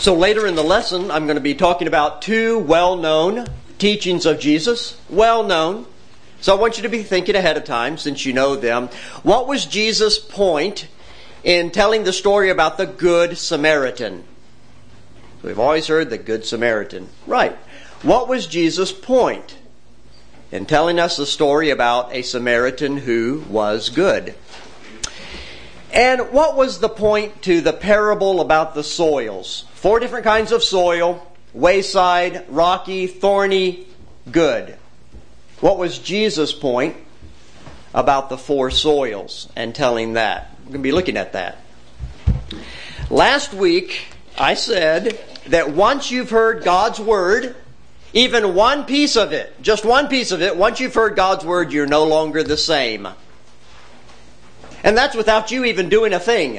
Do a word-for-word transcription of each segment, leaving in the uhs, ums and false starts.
So later in the lesson, I'm going to be talking about two well-known teachings of Jesus. Well-known. So I want you to be thinking ahead of time, since you know them. What was Jesus' point in telling the story about the Good Samaritan? We've always heard the Good Samaritan. Right. What was Jesus' point in telling us the story about a Samaritan who was good? And what was the point to the parable about the soils? Four different kinds of soil: wayside, rocky, thorny, good. What was Jesus' point about the four soils and telling that? We're going to be looking at that. Last week, I said that once you've heard God's Word, even one piece of it, just one piece of it, once you've heard God's Word, you're no longer the same. And that's without you even doing a thing.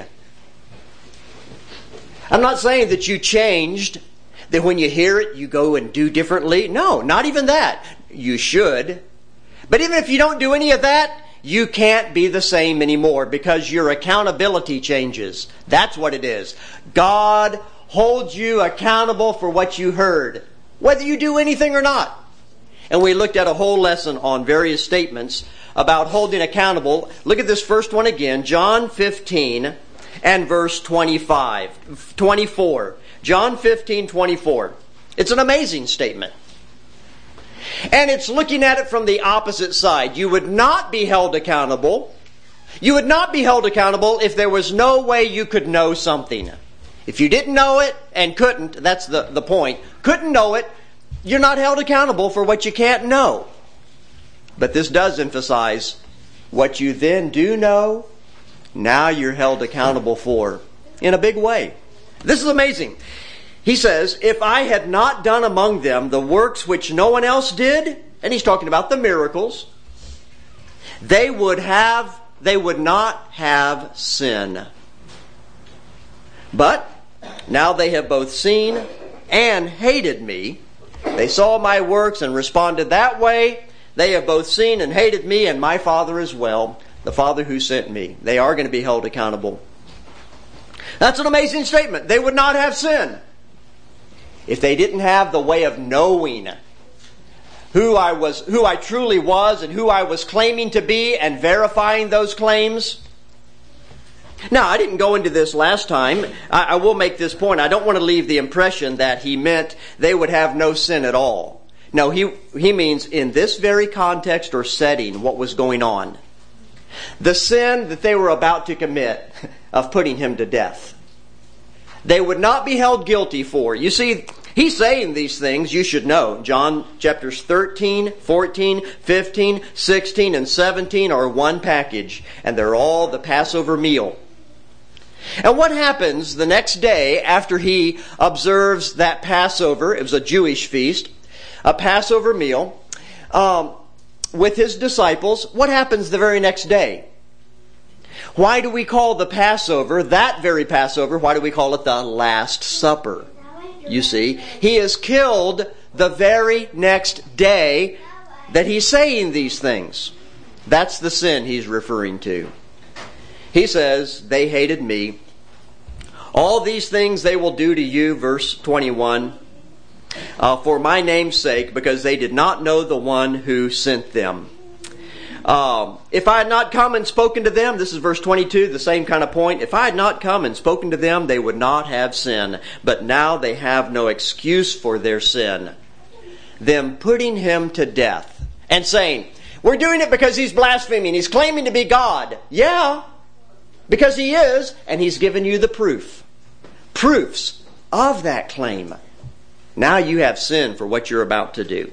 I'm not saying that you changed, that when you hear it, you go and do differently. No, not even that. You should. But even if you don't do any of that, you can't be the same anymore because your accountability changes. That's what it is. God holds you accountable for what you heard, whether you do anything or not. And we looked at a whole lesson on various statements about holding accountable. Look at this first one again, John fifteen and verse twenty-five, twenty-four. John fifteen, twenty-four. It's an amazing statement. And it's looking at it from the opposite side. You would not be held accountable. You would not be held accountable if there was no way you could know something. If you didn't know it and couldn't, that's the, the point, couldn't know it, you're not held accountable for what you can't know. But this does emphasize what you then do know, now you're held accountable for in a big way. This is amazing. He says, if I had not done among them the works which no one else did, and he's talking about the miracles, they would have, they would not have sin. But now they have both seen and hated me. They saw my works and responded that way. They have both seen and hated me and my Father as well, the Father who sent me. They are going to be held accountable. That's an amazing statement. They would not have sin if they didn't have the way of knowing who I was, who I truly was and who I was claiming to be and verifying those claims. Now, I didn't go into this last time. I, I will make this point. I don't want to leave the impression that he meant they would have no sin at all. No, he, he means in this very context or setting what was going on. The sin that they were about to commit of putting him to death, they would not be held guilty for. You see, he's saying these things, you should know. John chapters thirteen, fourteen, fifteen, sixteen, and seventeen are one package. And they're all the Passover meal. And what happens the next day after he observes that Passover? It was a Jewish feast. A Passover meal. Um, with his disciples. What happens the very next day? Why do we call the Passover, that very Passover, why do we call it the Last Supper? You see, he is killed the very next day that he's saying these things. That's the sin he's referring to. He says, they hated me. All these things they will do to you, verse twenty-one, uh, for my name's sake, because they did not know the one who sent them. Um, if I had not come and spoken to them, this is verse twenty-two, the same kind of point. If I had not come and spoken to them, they would not have sin. But now they have no excuse for their sin. Them putting him to death and saying, we're doing it because he's blaspheming. He's claiming to be God. Yeah, because he is, and he's given you the proof. Proofs of that claim. Now you have sin for what you're about to do.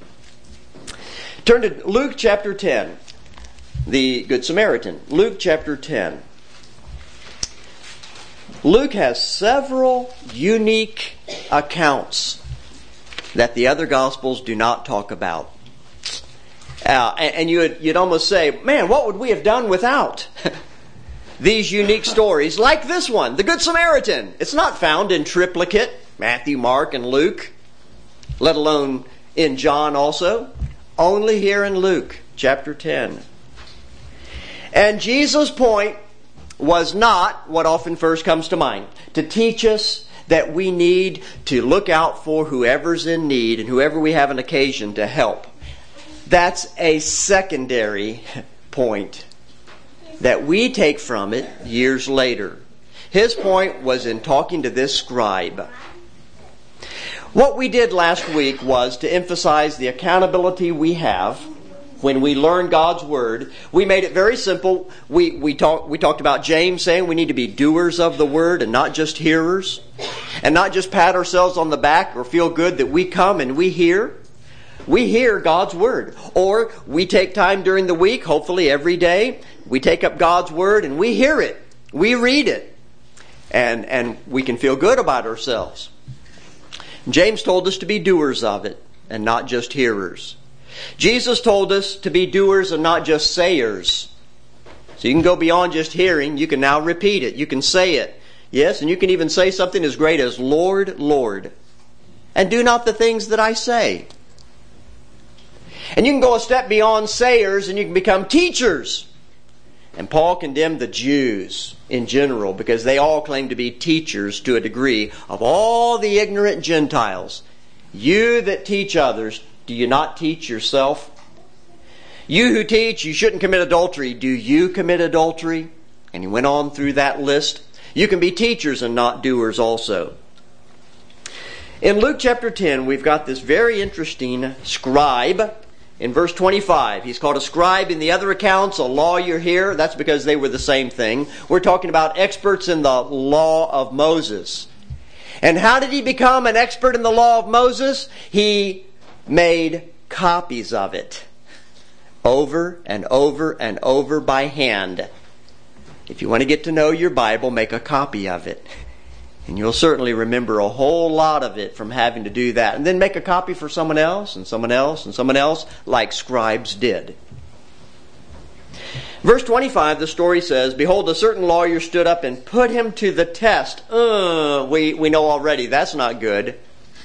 Turn to Luke chapter ten. The Good Samaritan. Luke chapter ten. Luke has several unique accounts that the other Gospels do not talk about. Uh, and and you'd, you'd almost say, man, what would we have done without these unique stories like this one, the Good Samaritan? It's not found in triplicate, Matthew, Mark, and Luke, let alone in John also. Only here in Luke chapter ten. And Jesus' point was not what often first comes to mind, to teach us that we need to look out for whoever's in need and whoever we have an occasion to help. That's a secondary point that we take from it years later. His point was in talking to this scribe. What we did last week was to emphasize the accountability we have when we learn God's Word. We made it very simple. We we talked we talked about James saying we need to be doers of the Word and not just hearers. And not just pat ourselves on the back or feel good that we come and we hear. We hear God's Word. Or we take time during the week, hopefully every day, we take up God's Word and we hear it. We read it. And, and we can feel good about ourselves. James told us to be doers of it and not just hearers. Jesus told us to be doers and not just sayers. So you can go beyond just hearing. You can now repeat it. You can say it. Yes, and you can even say something as great as, Lord, Lord, and do not the things that I say. And you can go a step beyond sayers and you can become teachers. And Paul condemned the Jews in general because they all claim to be teachers to a degree of all the ignorant Gentiles. You that teach others, do you not teach yourself? You who teach you shouldn't commit adultery, do you commit adultery? And he went on through that list. You can be teachers and not doers also. In Luke chapter ten, we've got this very interesting scribe. In verse twenty-five, he's called a scribe. In the other accounts, a lawyer here. That's because they were the same thing. We're talking about experts in the law of Moses. And how did he become an expert in the law of Moses? He made copies of it. Over and over and over by hand. If you want to get to know your Bible, make a copy of it. And you'll certainly remember a whole lot of it from having to do that. And then make a copy for someone else, and someone else, and someone else, like scribes did. Verse twenty-five, the story says, Behold, a certain lawyer stood up and put him to the test. Uh, we, we know already that's not good.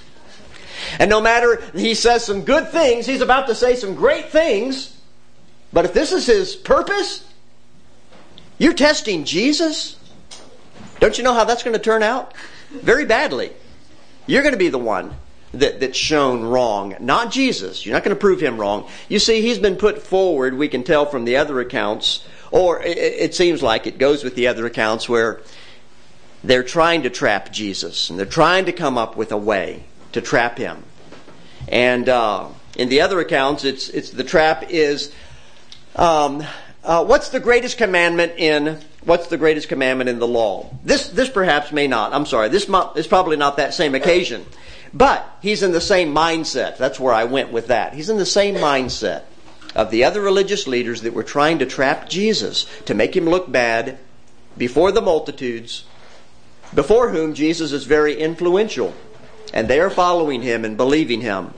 And no matter he says some good things, he's about to say some great things. But if this is his purpose, you're testing Jesus? Don't you know how that's going to turn out? Very badly. You're going to be the one that, that's shown wrong, not Jesus. You're not going to prove him wrong. You see, he's been put forward, we can tell from the other accounts, or it, it seems like it goes with the other accounts where they're trying to trap Jesus, and they're trying to come up with a way to trap him. And uh, in the other accounts, it's it's the trap is, um, uh, what's the greatest commandment in... What's the greatest commandment in the law? This this perhaps may not. I'm sorry. This is probably not that same occasion. But he's in the same mindset. That's where I went with that. He's in the same mindset of the other religious leaders that were trying to trap Jesus, to make him look bad before the multitudes, before whom Jesus is very influential. And they are following him and believing him.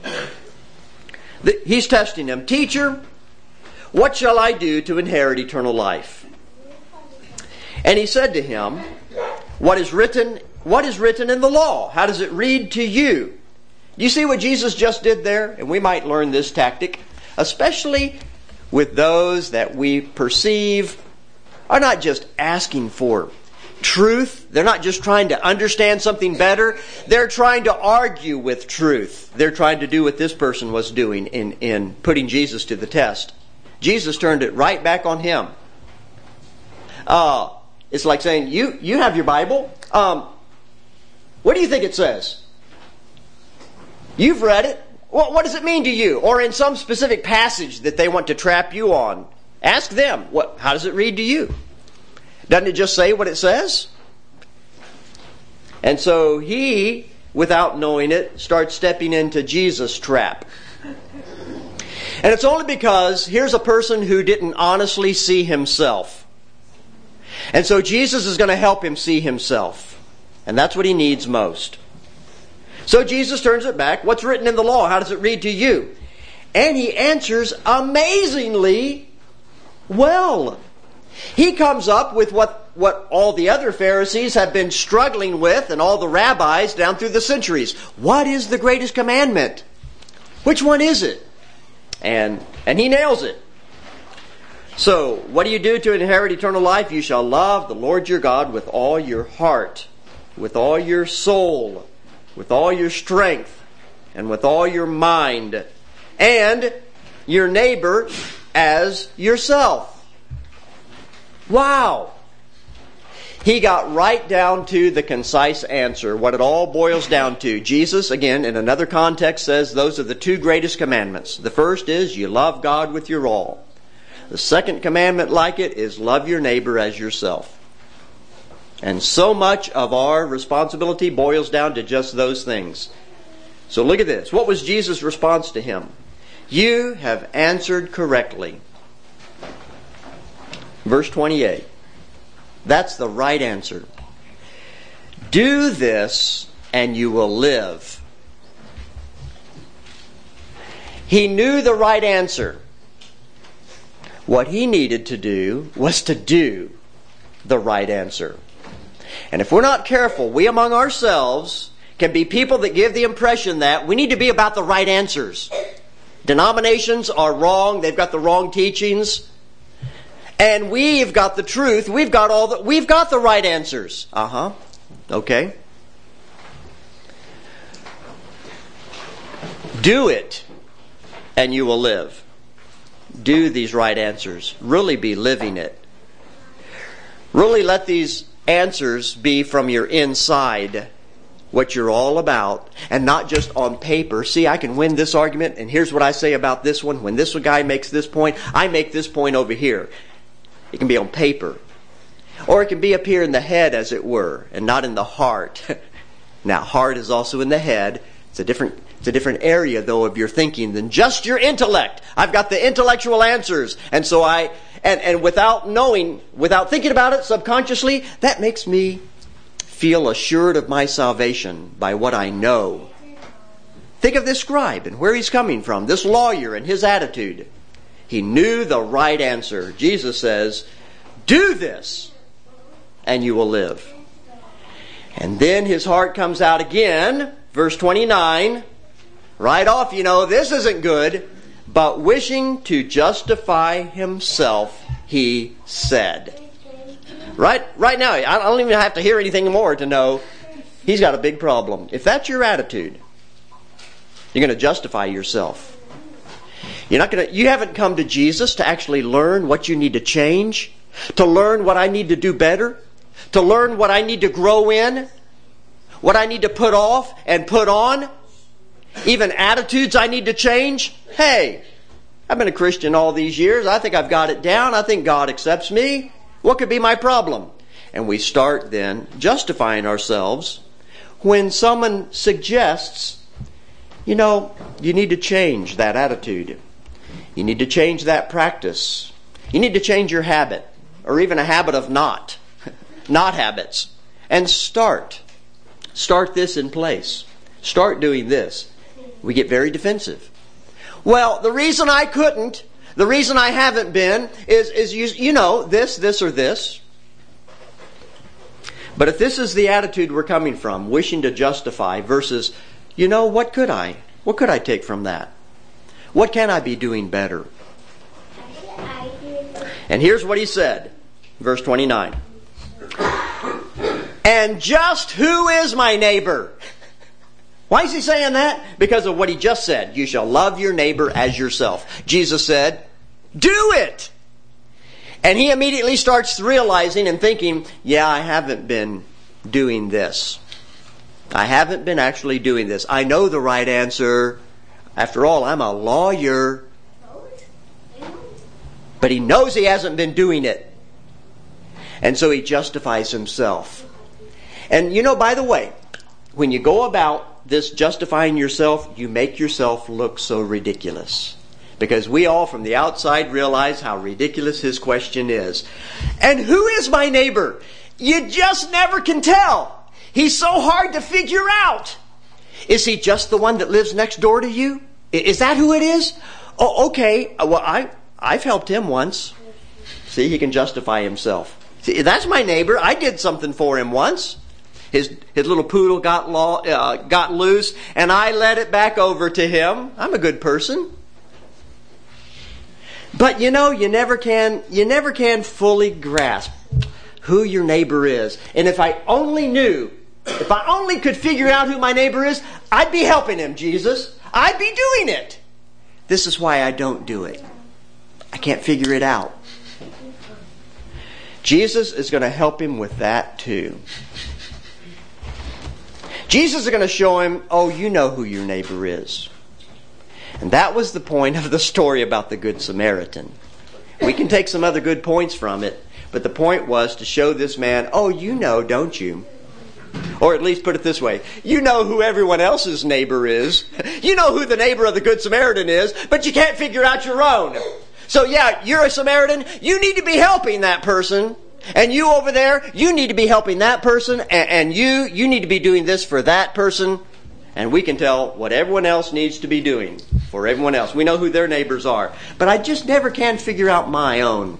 He's testing him. Teacher, what shall I do to inherit eternal life? And he said to him, What is written, what is written in the law? How does it read to you? You see what Jesus just did there? And we might learn this tactic, especially with those that we perceive are not just asking for truth. They're not just trying to understand something better. They're trying to argue with truth. They're trying to do what this person was doing in, in putting Jesus to the test. Jesus turned it right back on him. Uh, it's like saying, you, you have your Bible. Um, what do you think it says? You've read it. What, what does it mean to you? Or in some specific passage that they want to trap you on. Ask them, what, how does it read to you? Doesn't it just say what it says? And so he, without knowing it, starts stepping into Jesus' trap. And it's only because here's a person who didn't honestly see himself. And so Jesus is going to help him see himself. And that's what he needs most. So Jesus turns it back. What's written in the law? How does it read to you? And he answers amazingly well. He comes up with what, what all the other Pharisees have been struggling with, and all the rabbis down through the centuries. What is the greatest commandment? Which one is it? And, and he nails it. So, what do you do to inherit eternal life? You shall love the Lord your God with all your heart, with all your soul, with all your strength, and with all your mind, and your neighbor as yourself. Wow! He got right down to the concise answer, what it all boils down to. Jesus, again, in another context, says those are the two greatest commandments. The first is you love God with your all. The second commandment like it is love your neighbor as yourself. And so much of our responsibility boils down to just those things. So look at this. What was Jesus' response to him? You have answered correctly. Verse twenty-eight. That's the right answer. Do this and you will live. He knew the right answer. What he needed to do was to do the right answer. And if we're not careful, we among ourselves can be people that give the impression that we need to be about the right answers. Denominations are wrong. They've got the wrong teachings. And we've got the truth. We've got all the, we've got the right answers. Uh-huh. Okay. Do it and you will live. Do these right answers. Really be living it. Really let these answers be from your inside, what you're all about, and not just on paper. See, I can win this argument, and here's what I say about this one. When this guy makes this point, I make this point over here. It can be on paper. Or it can be up here in the head, as it were, and not in the heart. Now, heart is also in the head. It's a different It's a different area, though, of your thinking than just your intellect. I've got the intellectual answers. And so I, and, and without knowing, without thinking about it subconsciously, that makes me feel assured of my salvation by what I know. Think of this scribe and where he's coming from, this lawyer and his attitude. He knew the right answer. Jesus says, do this and you will live. And then his heart comes out again, verse twenty-nine. Right off, you know, this isn't good. But wishing to justify himself, he said. Right, right now, I don't even have to hear anything more to know he's got a big problem. If that's your attitude, you're going to justify yourself. You're not going to, you haven't come to Jesus to actually learn what you need to change, to learn what I need to do better, to learn what I need to grow in, what I need to put off and put on. Even attitudes I need to change. Hey, I've been a Christian all these years. I think I've got it down. I think God accepts me. What could be my problem? And we start then justifying ourselves when someone suggests, you know, you need to change that attitude. You need to change that practice. You need to change your habit, or even a habit of not. Not habits. And start. Start this in place. Start doing this. We get very defensive. Well, the reason I couldn't, the reason I haven't been, is, is you, you know, this, this, or this. But if this is the attitude we're coming from, wishing to justify versus, you know, what could I? What could I take from that? What can I be doing better? And here's what he said, verse twenty-nine. And just who is my neighbor? Why is he saying that? Because of what he just said. You shall love your neighbor as yourself. Jesus said, do it! And he immediately starts realizing and thinking, yeah, I haven't been doing this. I haven't been actually doing this. I know the right answer. After all, I'm a lawyer. But he knows he hasn't been doing it. And so he justifies himself. And you know, by the way, when you go about this justifying yourself, you make yourself look so ridiculous. Because we all from the outside realize how ridiculous his question is. And who is my neighbor? You just never can tell. He's so hard to figure out. Is he just the one that lives next door to you? Is that who it is? Oh, okay. Well, I, I've helped him once. See, he can justify himself. See, that's my neighbor. I did something for him once. His his little poodle got law, uh, got loose, and I let it back over to him. I'm a good person. But you know, you never can you never can fully grasp who your neighbor is. And if I only knew If I only could figure out who my neighbor is, I'd be helping him, Jesus. I'd be doing it. This is why I don't do it. I can't figure it out. Jesus is going to help him with that too. Jesus is going to show him, oh, you know who your neighbor is. And that was the point of the story about the Good Samaritan. We can take some other good points from it, but the point was to show this man, oh, you know, don't you? Or at least put it this way, you know who everyone else's neighbor is. You know who the neighbor of the Good Samaritan is, but you can't figure out your own. So yeah, you're a Samaritan, you need to be helping that person. And you over there, you need to be helping that person. And, and you, you need to be doing this for that person. And we can tell what everyone else needs to be doing for everyone else. We know who their neighbors are. But I just never can figure out my own.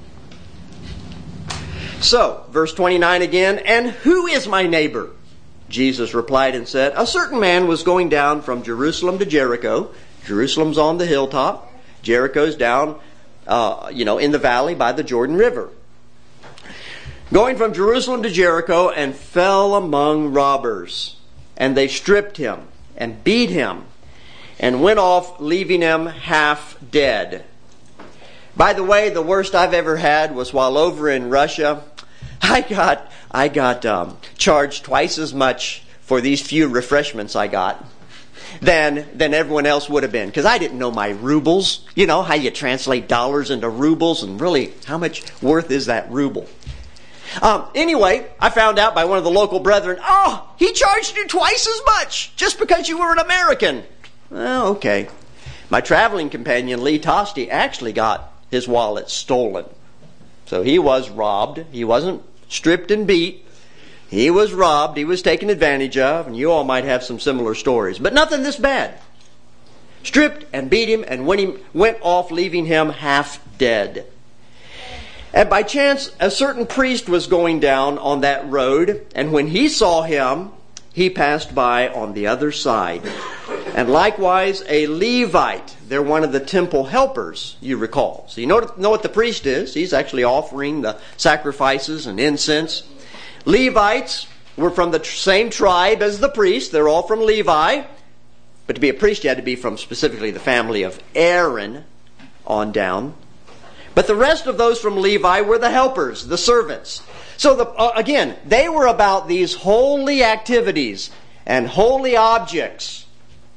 So, verse twenty-nine again, and who is my neighbor? Jesus replied and said, a certain man was going down from Jerusalem to Jericho. Jerusalem's on the hilltop. Jericho's down, uh, you know, in the valley by the Jordan River. Going from Jerusalem to Jericho, and fell among robbers. And they stripped him and beat him and went off, leaving him half dead. By the way, the worst I've ever had was while over in Russia. I got I got um, charged twice as much for these few refreshments I got than than everyone else would have been, because I didn't know my rubles. You know how you translate dollars into rubles, and really how much worth is that ruble? Um, anyway, I found out by one of the local brethren, oh, he charged you twice as much just because you were an American. Well, okay. My traveling companion, Lee Tosti, actually got his wallet stolen. So he was robbed. He wasn't stripped and beat. He was robbed. He was taken advantage of. And you all might have some similar stories. But nothing this bad. Stripped and beat him and when he went off, leaving him half dead. And by chance, a certain priest was going down on that road, and when he saw him, he passed by on the other side. And likewise, a Levite. They're one of the temple helpers, you recall. So you know, know what the priest is. He's actually offering the sacrifices and incense. Levites were from the same tribe as the priest. They're all from Levi. But to be a priest, you had to be from specifically the family of Aaron on down. But the rest of those from Levi were the helpers, the servants. So the, uh, again, they were about these holy activities and holy objects.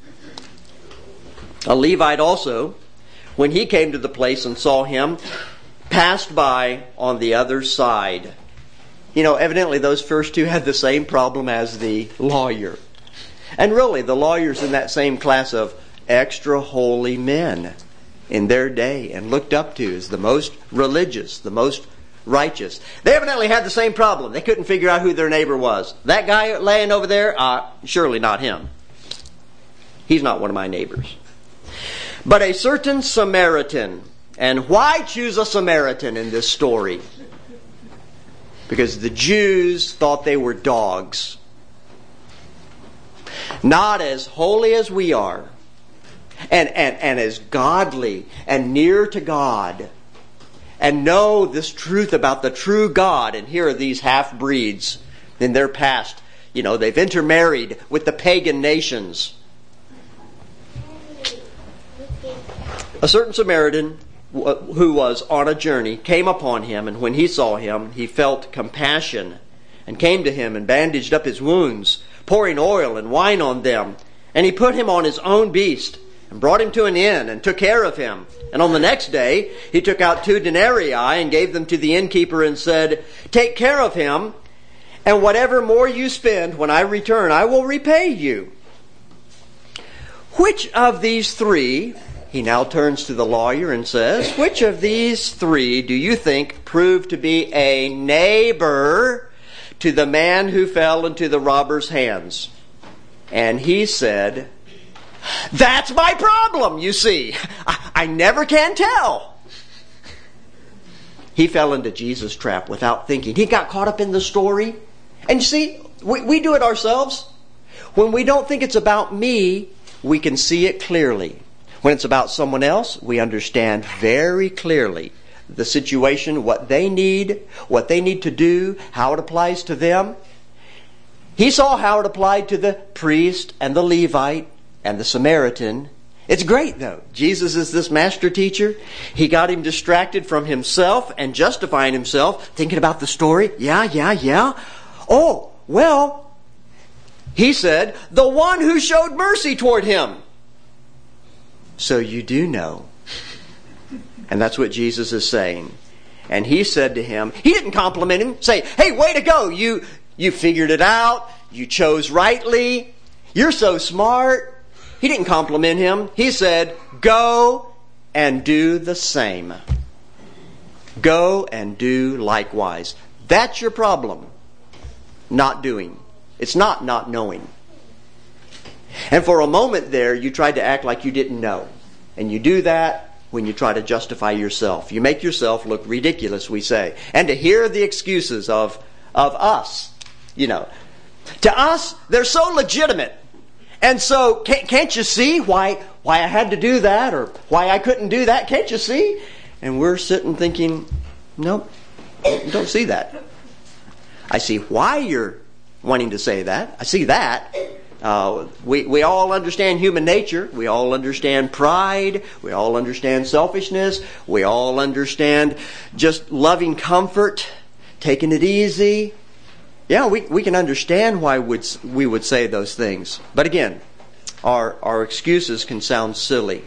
A Levite also, when he came to the place and saw him, passed by on the other side. You know, evidently those first two had the same problem as the lawyer. And really, the lawyer's in that same class of extra holy men in their day and looked up to as the most religious, the most righteous. They evidently had the same problem. They couldn't figure out who their neighbor was. That guy laying over there, uh, surely not him. He's not one of my neighbors. But a certain Samaritan. And why choose a Samaritan in this story? Because the Jews thought they were dogs. Not as holy as we are. And, and, and as godly and near to God. And know this truth about the true God. And here are these half-breeds in their past. You know, they've intermarried with the pagan nations. A certain Samaritan who was on a journey came upon him, and when he saw him, he felt compassion and came to him and bandaged up his wounds, pouring oil and wine on them. And he put him on his own beast and brought him to an inn and took care of him. And on the next day, he took out two denarii and gave them to the innkeeper and said, "Take care of him, and whatever more you spend, when I return, I will repay you." Which of these three, he now turns to the lawyer and says, which of these three do you think proved to be a neighbor to the man who fell into the robber's hands? And he said, "That's my problem, you see. I, I never can tell." He fell into Jesus' trap without thinking. He got caught up in the story. And you see, we, we do it ourselves. When we don't think it's about me, we can see it clearly. When it's about someone else, we understand very clearly the situation, what they need, what they need to do, how it applies to them. He saw how it applied to the priest and the Levite and the Samaritan. It's great, though. Jesus is this master teacher. He got him distracted from himself and justifying himself, thinking about the story. Yeah, yeah, yeah. Oh, well, he said, the one who showed mercy toward him. So you do know. And that's what Jesus is saying. And he said to him, he didn't compliment him, say, hey, way to go. You, you figured it out. You chose rightly. You're so smart. He didn't compliment him. He said, go and do the same. Go and do likewise. That's your problem. Not doing. It's not not knowing. And for a moment there, you tried to act like you didn't know. And you do that when you try to justify yourself. You make yourself look ridiculous, we say. And to hear the excuses of, of us, you know. To us, they're so legitimate. And so, can't, can't you see why why I had to do that or why I couldn't do that? Can't you see? And we're sitting thinking, nope, don't see that. I see why you're wanting to say that. I see that. Uh, we, we all understand human nature. We all understand pride. We all understand selfishness. We all understand just loving comfort, taking it easy. Yeah, we, we can understand why would we would say those things. But again, our, our excuses can sound silly.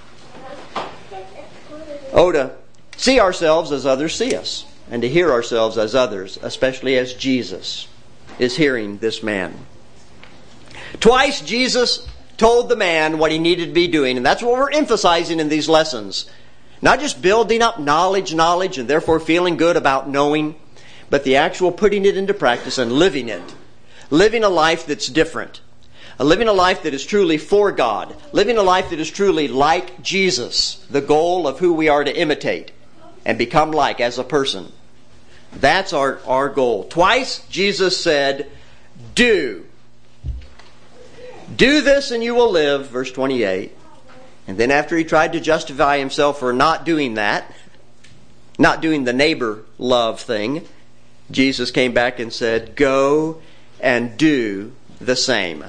Oh, to see ourselves as others see us, and to hear ourselves as others, especially as Jesus is hearing this man. Twice Jesus told the man what he needed to be doing, and that's what we're emphasizing in these lessons. Not just building up knowledge, knowledge, and therefore feeling good about knowing, but the actual putting it into practice and living it. Living a life that's different. Living a life that is truly for God. Living a life that is truly like Jesus, the goal of who we are to imitate and become like as a person. That's our, our goal. Twice Jesus said, do. Do this and you will live, verse twenty-eight. And then after he tried to justify himself for not doing that, not doing the neighbor love thing, Jesus came back and said, go and do the same.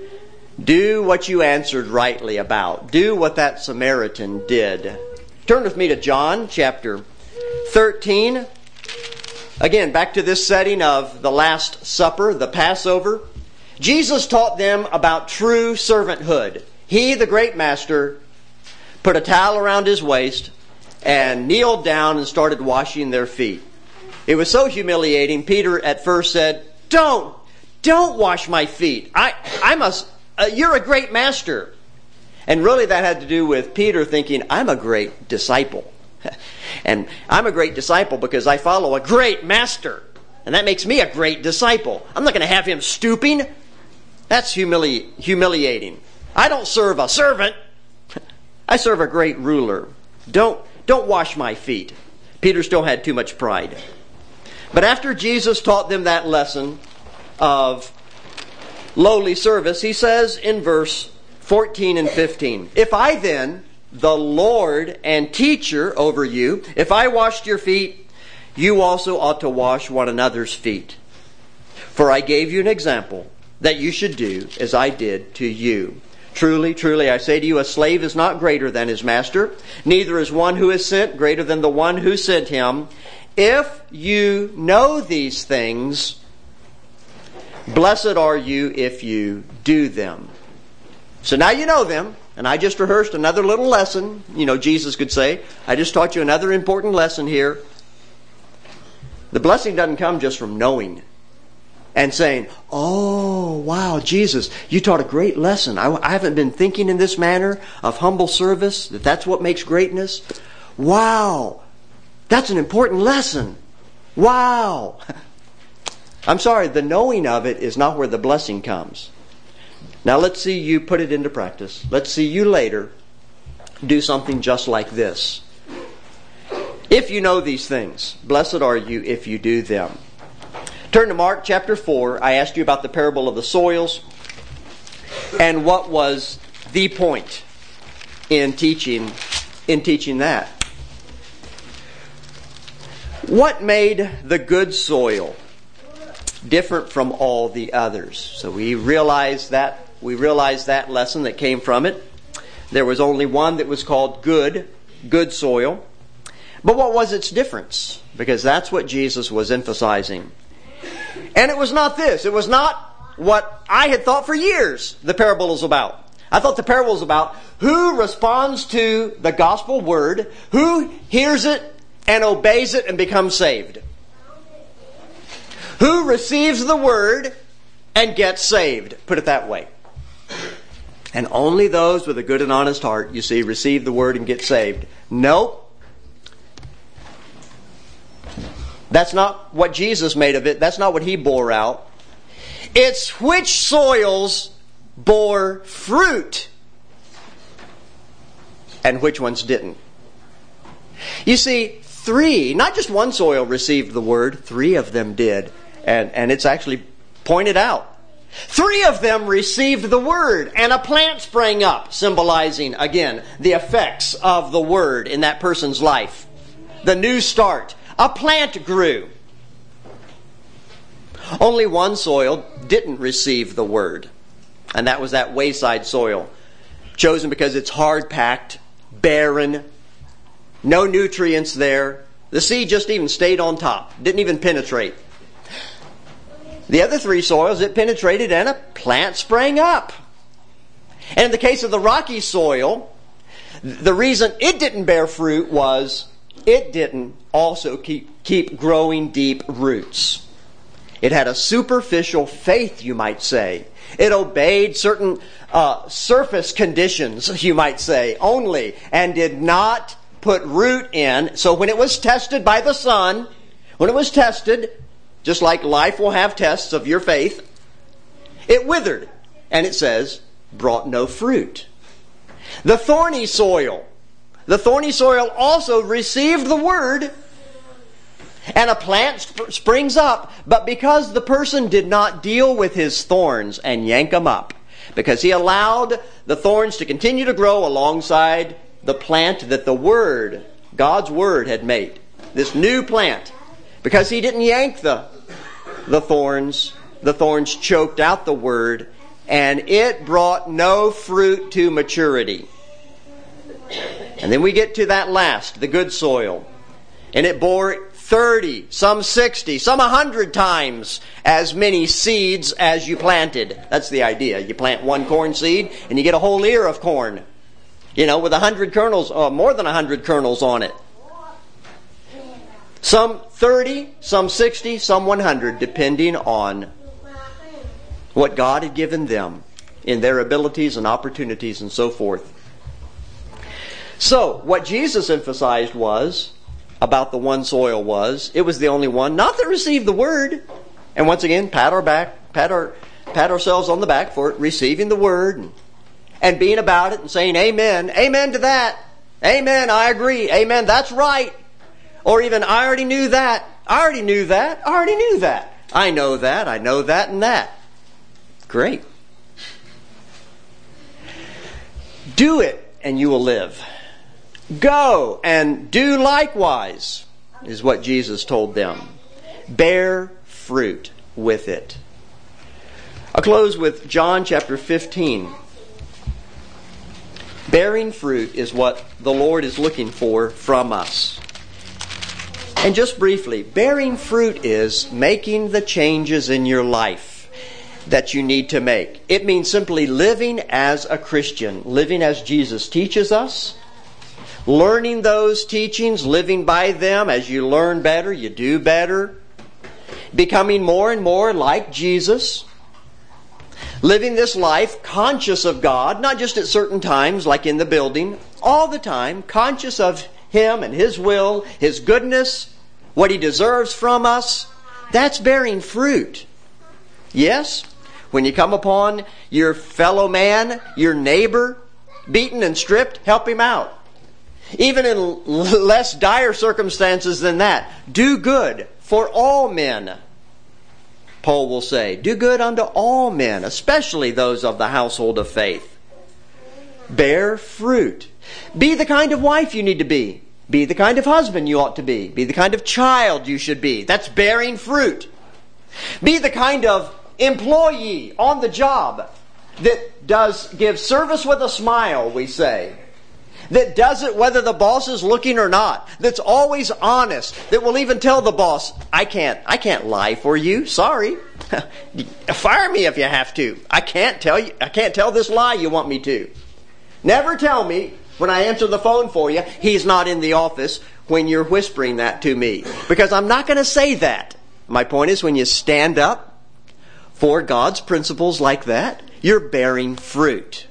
Do what you answered rightly about. Do what that Samaritan did. Turn with me to John chapter thirteen. Again, back to this setting of the Last Supper, the Passover. Jesus taught them about true servanthood. He, the great master, put a towel around his waist and kneeled down and started washing their feet. It was so humiliating. Peter at first said, don't, don't wash my feet. I, I must, uh, you're a great master. And really that had to do with Peter thinking, I'm a great disciple. And I'm a great disciple because I follow a great master. And that makes me a great disciple. I'm not going to have him stooping. That's humili- humiliating. I don't serve a servant. I serve a great ruler. Don't, don't wash my feet. Peter still had too much pride. But after Jesus taught them that lesson of lowly service, he says in verse fourteen and fifteen, if I then, the Lord and teacher over you, if I washed your feet, you also ought to wash one another's feet. For I gave you an example that you should do as I did to you. Truly, truly, I say to you, a slave is not greater than his master, neither is one who is sent greater than the one who sent him. If you know these things, blessed are you if you do them. So now you know them, and I just rehearsed another little lesson. You know, Jesus could say, I just taught you another important lesson here. The blessing doesn't come just from knowing and saying, oh, wow, Jesus, you taught a great lesson. I, I haven't been thinking in this manner of humble service, that that's what makes greatness. Wow, that's an important lesson. Wow. I'm sorry, the knowing of it is not where the blessing comes. Now let's see you put it into practice. Let's see you later do something just like this. If you know these things, blessed are you if you do them. Turn to Mark chapter four. I asked you about the parable of the soils and what was the point in teaching in teaching that. What made the good soil? different from all the others. So we realize that we realize that lesson that came from it. There was only one that was called good, good soil. But what was its difference? Because that's what Jesus was emphasizing. And it was not this. It was not what I had thought for years the parable is about. I thought the parable was about who responds to the gospel word, who hears it and obeys it and becomes saved. Who receives the word and gets saved. Put it that way. And only those with a good and honest heart, you see, receive the word and get saved. Nope. That's not what Jesus made of it. That's not what He bore out. It's which soils bore fruit and which ones didn't. You see, three, not just one soil received the word, three of them did. And, and it's actually pointed out. Three of them received the word, and a plant sprang up, symbolizing, again, the effects of the word in that person's life. The new start. A plant grew. Only one soil didn't receive the word, and that was that wayside soil, chosen because it's hard-packed, barren, no nutrients there. The seed just even stayed on top, didn't even penetrate. The other three soils, it penetrated and a plant sprang up. And in the case of the rocky soil, the reason it didn't bear fruit was it didn't also keep, keep growing deep roots. It had a superficial faith, you might say. It obeyed certain uh, surface conditions, you might say, only, and did not put root in. So when it was tested by the sun, when it was tested, just like life will have tests of your faith, it withered, and it says, brought no fruit. The thorny soil. The thorny soil also received the word, and a plant sp- springs up, but because the person did not deal with his thorns and yank them up, because he allowed the thorns to continue to grow alongside the plant that the Word, God's Word, had made, this new plant, because he didn't yank the the thorns, the thorns choked out the Word, and it brought no fruit to maturity. And then we get to that last, the good soil. And it bore thirty, some sixty, some one hundred times as many seeds as you planted. That's the idea. You plant one corn seed and you get a whole ear of corn. You know, with one hundred kernels, or more than one hundred kernels on it. Some thirty, some sixty, some one hundred, depending on what God had given them in their abilities and opportunities and so forth. So, what Jesus emphasized was, about the one soil was, it was the only one, not that received the word. And once again, pat our back, pat our, pat ourselves on the back for receiving the word and, and being about it and saying amen, amen to that, amen, I agree, amen, that's right. Or even, I already knew that, I already knew that, I already knew that, I know that, I know that and that. Great. Do it and you will live. Go and do likewise, is what Jesus told them. Bear fruit with it. I'll close with John chapter fifteen. Bearing fruit is what the Lord is looking for from us. And just briefly, bearing fruit is making the changes in your life that you need to make. It means simply living as a Christian, living as Jesus teaches us, learning those teachings, living by them. As you learn better, you do better. Becoming more and more like Jesus. Living this life conscious of God, not just at certain times like in the building, all the time, conscious of Him and His will, His goodness, what He deserves from us. That's bearing fruit. Yes, when you come upon your fellow man, your neighbor, beaten and stripped, help him out. Even in less dire circumstances than that, do good for all men. Paul will say, do good unto all men, especially those of the household of faith. Bear fruit. Be the kind of wife you need to be. Be the kind of husband you ought to be. Be the kind of child you should be. That's bearing fruit. Be the kind of employee on the job that does give service with a smile, we say. That does it whether the boss is looking or not. That's always honest. That will even tell the boss, I can't, I can't lie for you. Sorry. Fire me if you have to. I can't tell you, I can't tell this lie you want me to. Never tell me when I answer the phone for you, he's not in the office when you're whispering that to me. Because I'm not going to say that. My point is, when you stand up for God's principles like that, you're bearing fruit.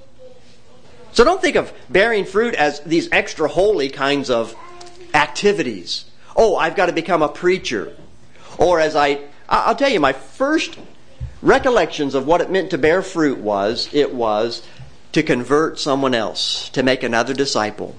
So don't think of bearing fruit as these extra holy kinds of activities. Oh, I've got to become a preacher. Or as I, I'll tell you, my first recollections of what it meant to bear fruit was, it was to convert someone else, to make another disciple.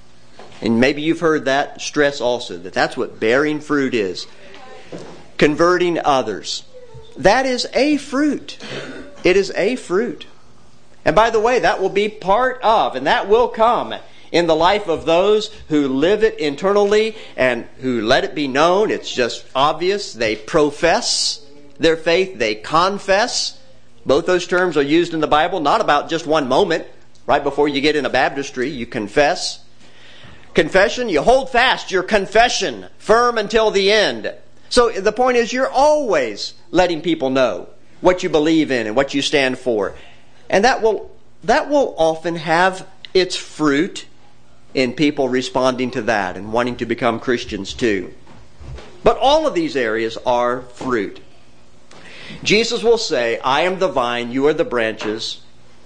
And maybe you've heard that stress also, that that's what bearing fruit is. Converting others. That is a fruit. It is a fruit. And by the way, that will be part of, and that will come in the life of those who live it internally and who let it be known. It's just obvious. They profess their faith. They confess. Both those terms are used in the Bible, not about just one moment. Right before you get in a baptistry, you confess. Confession, you hold fast your confession firm until the end. So the point is, you're always letting people know what you believe in and what you stand for. And that will that will often have its fruit in people responding to that and wanting to become Christians too. But all of these areas are fruit. Jesus will say, I am the vine, you are the branches.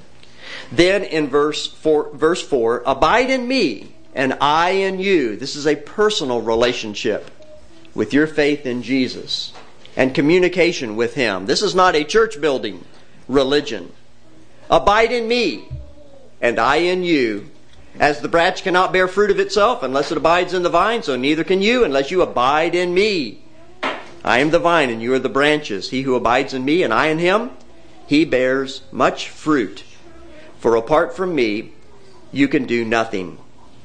Then in verse four, verse four, abide in me and I in you. This is a personal relationship with your faith in Jesus and communication with Him. This is not a church building religion. Abide in me and I in you. As the branch cannot bear fruit of itself unless it abides in the vine, so neither can you unless you abide in me. I am the vine and you are the branches. He who abides in me and I in him, he bears much fruit. For apart from me, you can do nothing.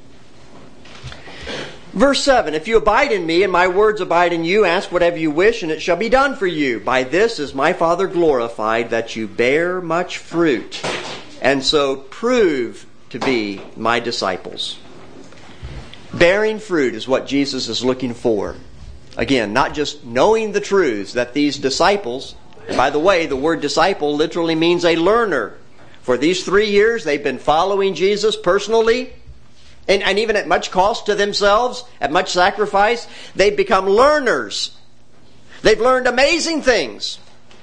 Verse seven, if you abide in me and my words abide in you, ask whatever you wish and it shall be done for you. By this is my Father glorified, that you bear much fruit, and so prove to be my disciples. Bearing fruit is what Jesus is looking for. Again, not just knowing the truths that these disciples, and by the way, the word disciple literally means a learner. For these three years, they've been following Jesus personally, and, and even at much cost to themselves, at much sacrifice, they've become learners. They've learned amazing things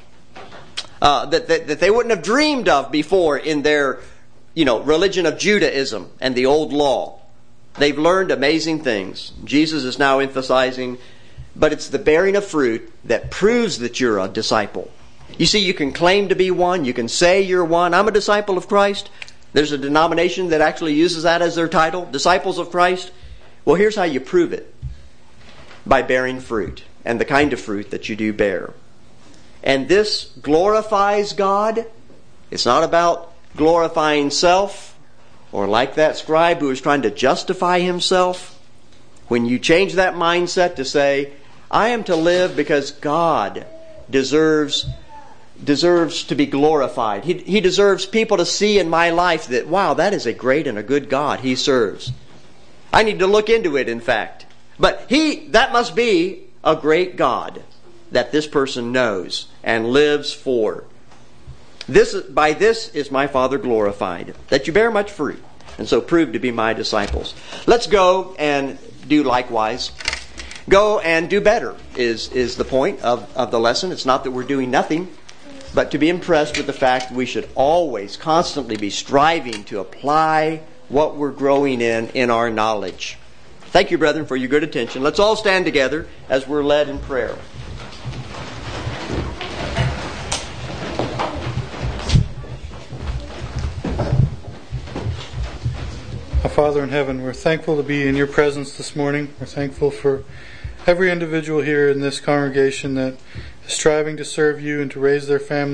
uh, that, that, that they wouldn't have dreamed of before in their you know, religion of Judaism and the old law. They've learned amazing things. Jesus is now emphasizing, but it's the bearing of fruit that proves that you're a disciple. You see, you can claim to be one. You can say you're one. I'm a disciple of Christ. There's a denomination that actually uses that as their title, Disciples of Christ. Well, here's how you prove it. By bearing fruit, and the kind of fruit that you do bear. And this glorifies God. It's not about glorifying self, or like that scribe who is trying to justify himself. When you change that mindset to say, I am to live because God deserves deserves to be glorified. He, he deserves people to see in my life that, wow, that is a great and a good God He serves. I need to look into it, in fact. But he that must be a great God that this person knows and lives for. This, by this is my Father glorified, that you bear much fruit, and so prove to be my disciples. Let's go and do likewise. Go and do better is, is the point of, of the lesson. It's not that we're doing nothing, but to be impressed with the fact that we should always, constantly be striving to apply what we're growing in in our knowledge. Thank you, brethren, for your good attention. Let's all stand together as we're led in prayer. Our Father in heaven, we're thankful to be in your presence this morning. We're thankful for every individual here in this congregation that is striving to serve you and to raise their family